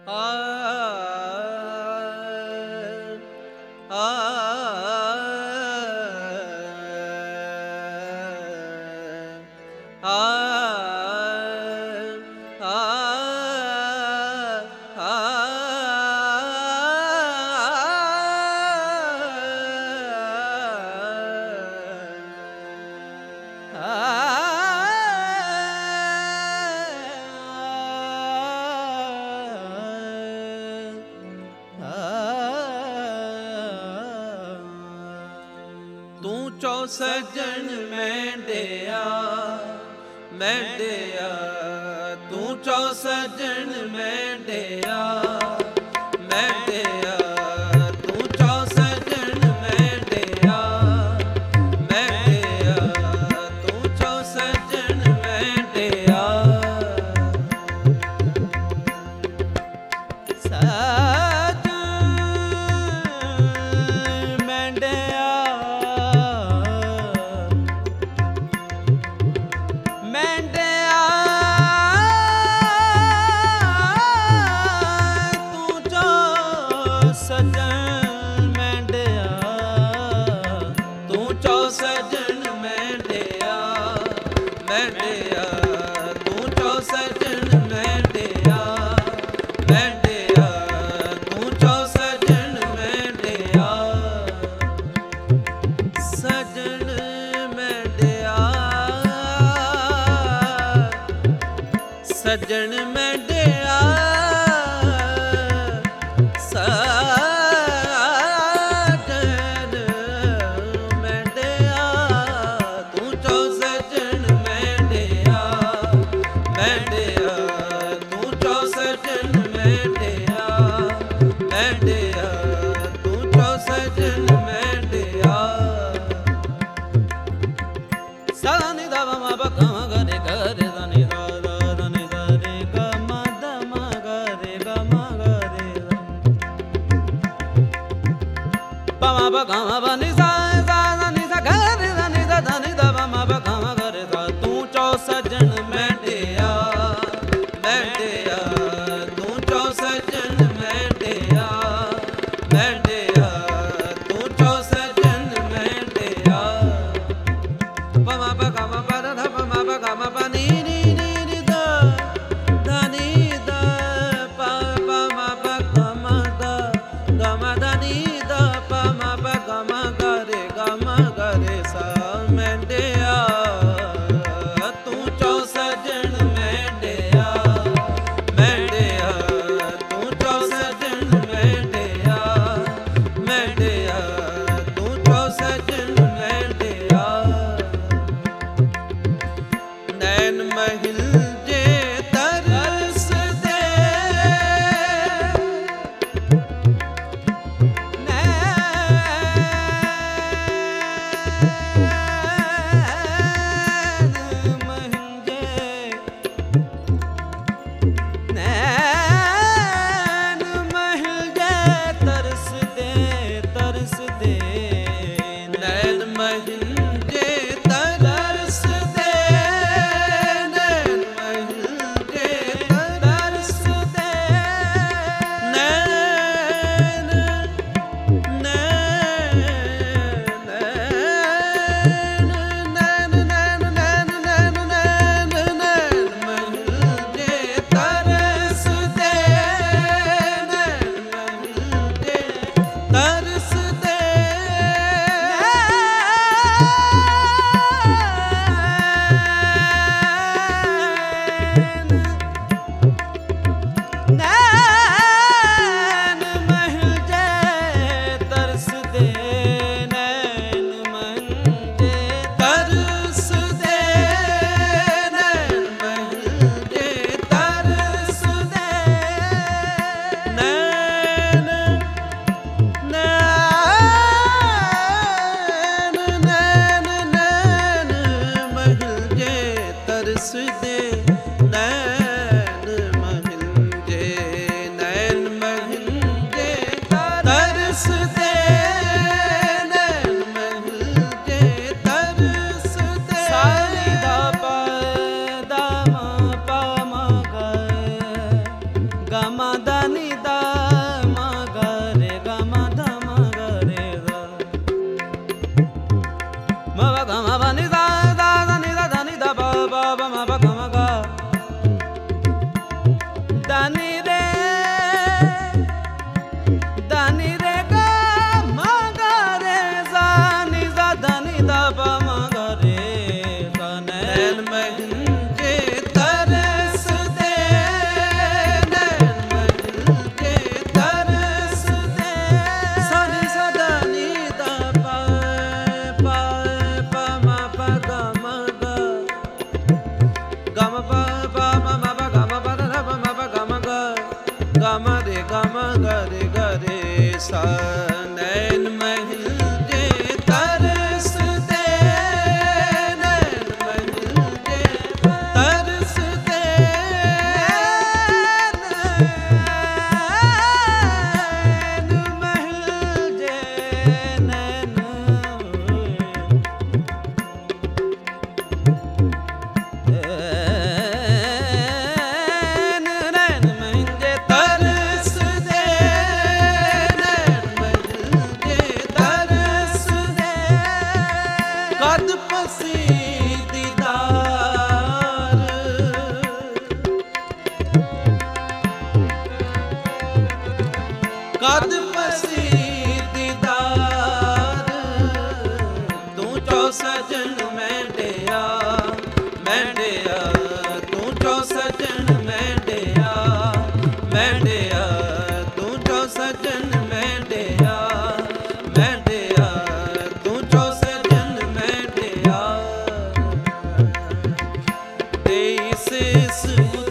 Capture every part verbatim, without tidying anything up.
ਤੂੰ ਚੋ ਸਜਣ ਮੈਂਡਿਆ ਮੈਂਡਿਆ ਤੂੰ ਚੋ ਸਜਣ ਮੈਂਡਿਆ ਮੈਂਡਿਆ ਤੂੰ ਚੋ ਸਜਣ ਮੈਂਡਿਆ ਮੈਂਡਿਆ ਤੂੰ ਚੋ ਸਜਣ ਮੈਂਡਿਆ ਸਜਣ ਮੈਂਡਿਆ ਸਜਣ ਮੈਂਡਿਆ ਤੂੰ ਚੋ ਸਜਣ ਮੈਂਡਿਆ ਮੈਂਡਿਆ ਤੂੰ ਚੋ ਸਜਣ ਮੈਂਡਿਆ ਮੈਂਡਿਆ ਤੂੰ ਚੋ ਸਜਣ ਮੈਂਡਿਆ ਸਦਾ ਨਿ ਦਾ ਵਾ ਬਕਾ ਗਰੇ ਗਰੇ ਦਾ ਨਿ ਦਾ ba ga ba ni sa sa ni sa ga re da ni da da ni da ba ma ba ga ma ga re da ਤੂੰ ਚੋ ਸਜਣ ਮੈਂਡਿਆ ਮੈਂਡਿਆ ਤੂੰ ਚੋ ਸਜਣ ਮੈਂਡਿਆ ਮੈਂਡਿਆ ਤੂੰ ਚੋ ਸਜਣ ਮੈਂਡਿਆ ba ma ba ga ma ba da ba ma ba ga ma ba ni ni ni ni da da ni da pa pa ma ba ga ma da ga ma da ni da pa ma ba ga ma ga re ga ma ga re sa ਮੈਂਡਿਆ ਤੂੰ ਚੋ ਸਜਣ ਮੈਂਡਿਆ ਮੈਂਡਿਆ ਤੂੰ ਚੋ ਸਜਣ ਮੈਂਡਿਆ ਮੈਂਡਿਆ ਤੂੰ ਚੋ ਸਜਣ ਮੈਂਡਿਆ ਨੈਣ ਮਹਿਲ ਜੇ ਤਰਸਦੇ Gamadani ਦਾਨੀ ਰੇ ਦਾਨੀ ਰੇ ਗਾ ਮਾ ਗਾ ਰੇ ਜ਼ਾ ਨੀ ਜ਼ਾ ਦਾਨੀ ਦਾ ਪਾ ਮਾ ਗਾ ਰੇ ਜ਼ਾ ਨੈਣ ਮਹਿੰਜੇ ਤਰਸਦੇ ਨੈਣ ਮਹਿੰਜੇ ਤਰਸਦੇ ਸਾ ਨੀ ਜ਼ਾ ਦਾਨੀ ਦਾ ਪਾ ਪਾ ਪਾ ਮਾ ਪਾ ਗਾ ਮਾ ਗਾ ਗਾ ਮਾ ਪਾ ਪਾ ਮਾ ਮਾ ਪਾ ਗਾ ਮਾ ਪਾ ਰਾ ਪਾ ਮਾ ਪਾ ਗਾ ਮਾ ਗਾ ਗਾ ਮਾ ਰੇ ਗਾ ਮਾ ਗਾ ਰੇ ਗਾ ਰੇ ਸਾ ਨੈਣ ਮਹਿੰਜੇ ਤਰਸਦੇ ਨੈਣ ਮਹਿੰਜੇ ਤਰਸਦੇ ਨੈਣ ਮਹਿੰਜੇ ਨੈਣ ਨੈਣ ਮਹਿੰਜੇ ਤਰਸਦੇ ਨੈਣ ਮਹਿੰਜੇ ਤਰਸਦੇ ਕਦ ਪਸੀ ਦੀਦਾਰ ਕਦ ਪਸੀ ਦੀਦਾਰ ਤੂੰ ਚੋ ਸਜਣ ਮੈਂਡਿਆ ਮੈਂਡਿਆ ਤੂੰ ਚੋ ਸਜਣ ਮੈਂਡਿਆ ਮੈਂਡਿਆ ਤੂੰ ਚੋ ਸਜਣ ਮੈਂਡਿਆ ਮੈਂਡਿਆ ਤੂੰ ਚੋ ਸਜਣ ਮੈਂਡਿਆ ਦੇਈ ਸਿਸ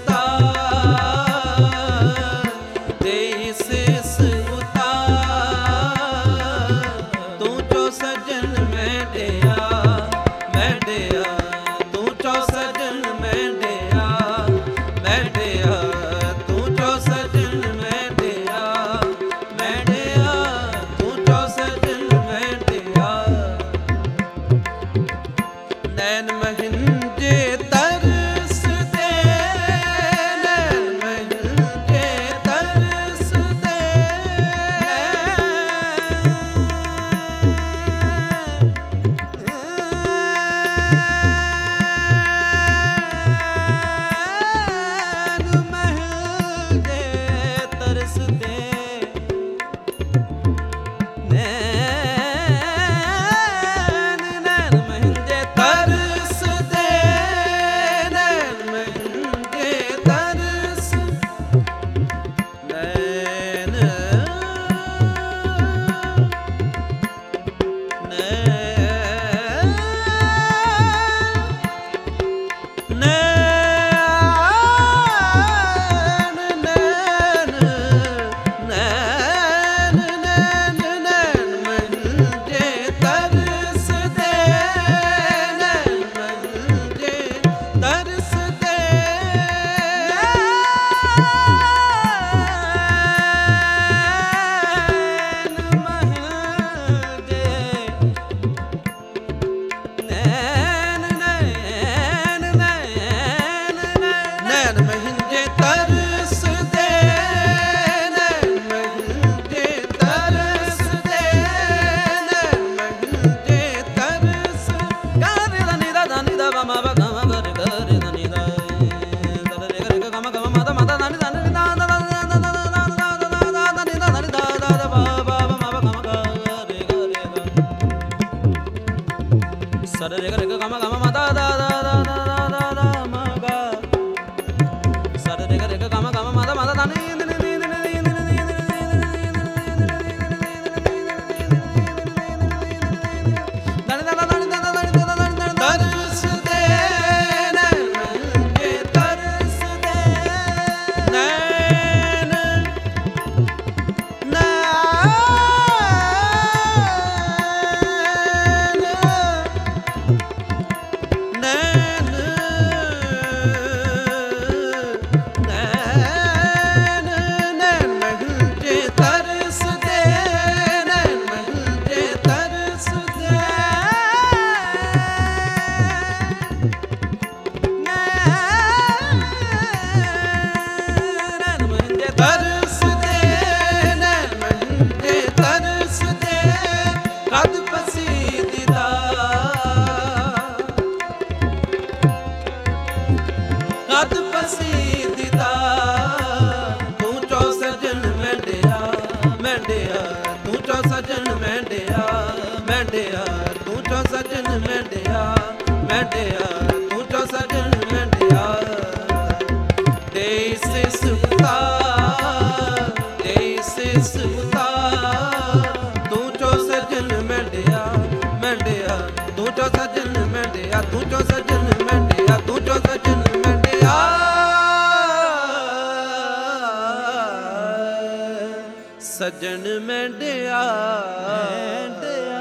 ਉਤਾਰ ਦੇਈ ਸਿਸ ਉਤਾਰ ਤੂੰ ਚੋ ਸਜਣ ਮੈਂਡਿਆ ਮੈਂਡਿਆ ਤੂੰ ਚੋ ਸਜਣ ਮੈਂਡਿਆ ਮੈਂਡਿਆ ਤੂੰ ਚੋ ਸਜਣ ਮੈਂਡਿਆ ਮੈਂਡਿਆ ਤੂੰ ਚੋ ਸਜਣ ਮੈਂਡਿਆ ਨੈਣ ਮਹਿੰਜੇ ਤਰਸਦੇ ਨੈਣ ਮਹਿੰਜੇ ਤਰਸਦੇ ਨੈਣ ਮਹਿੰਜੇ ਤਰਸਦੇ ਨੈਣ ਨੈਣ ਮਹਿੰਜੇ ਤਰਸਦੇ ਨੈਣ ਮਹਿੰਜੇ ਤਰਸ ਨੈਣ ਨੈਣ ਨੈਣ ਨੈਣ ਨੈਣ ਨੈਣ ਨੈਣ ਮਹਿੰਜੇ ਤਰਸਦੇ ਨੈਣ ਮਹਿੰਜੇ ਤਰਸਦੇ ਨੈਣ ਮਹਿੰਜੇ ਨੈਣ ਨੈਣ ਨੈਣ ਨੈਣ ਮਹਿੰਜੇ ਤਰਸਦੇ ਨੈਣ ਮਹਿੰਜੇ ਤਰਸਦੇ ਨੈਣ ਮਹਿੰਜੇ ਤਰਸ ਗਾ ਰੇ ਦਾ ਨੀ ਦਾ ਦਾ ਨੀ ਦਾ ਵਾ ਮਾ ਵਾ ਗਾ ਮਾ ਗਾ ਰੇ ਗਾ ਰੇ ਦਾ ਨੀ ਦਾ ਦਾ ਰੇ ਗਾ ਰੇ ਗਾ ਮਾ ਗਾ ਮਾ ਦਾ ਮਾ ਦਾ ਦਾ ਨੀ ਦਾ ਨੀ ਦਾ ਦਾ ਦਾ ਦਾ ਦਾ ਦਾ ਦਾ ਦਾ ਦਾ ਨੀ ਦਾ ਦਾ ਨੀ ਦਾ ਦਾ ਦਾ ਵਾ ਵਾ ਵਾ ਮਾ ਵਾ ਗਾ ਮਾ ਗਾ ਰੇ ਗਾ ਰੇ ਦਾ ਸਾ ਰੇ ਗਾ ਰੇ ਗਾ ਮਾ ਗਾ ਮਾ ਦਾ ਦਾ ਦਾ ਦਾ ਦਾ ਦਾ ਦਾ ਮਾ ਗਾ ਸਾ ਰੇ ਗਾ ਰੇ ਗਾ ਮਾ ਗਾ ਮਾ ਦਾ ਮਾ ਦਾ ਦਾ ਨੀ ਨੀ ਨੀ ਨੀ ਨੀ ਨੀ ਤਰਸਦੇ ਨੈਣ ਮਹਿੰਜੇ ਤਰਸਦੇ ਨੈਣ ਨੈਣ ਨੈਣ ਨੈਣ ਮਹਿੰਜੇ ਤਰਸਦੇ ਨੈਣ ਮਹਿੰਜੇ ਤਰਸਦੇ ਨੈਣ ਮਹਿੰਜੇ ਤਰਸਦੇ ਨੈਣ ਮਹਿੰਜੇ ਤਰਸਦੇ ਕਦ ਪਸੀ ਦੀਦਾਰ ਕਦ ਪਸੀ ਦੀਦਾਰ ਮੈਂਡਿਆ ਤੂੰ ਚੋ ਸਜਣ ਮੈਂਡਿਆ ਦੇ ਸਿਸ ਉਤਾਰ ਦੇ ਸਿਸ ਉਤਾਰ ਤੂੰ ਚੋ ਸਜਣ ਮੈਂਡਿਆ ਮੈਂਡਿਆ ਤੂੰ ਚੋ ਸਜਣ ਮੈਂਡਿਆ ਤੂੰ ਚੋ ਸਜਣ ਮੈਂਡਿਆ ਤੂੰ ਚੋ ਸਜਣ ਮੈਂਡਿਆ ਸਜਣ ਮੈਂਡਿਆ ਮੈਂਡਿਆ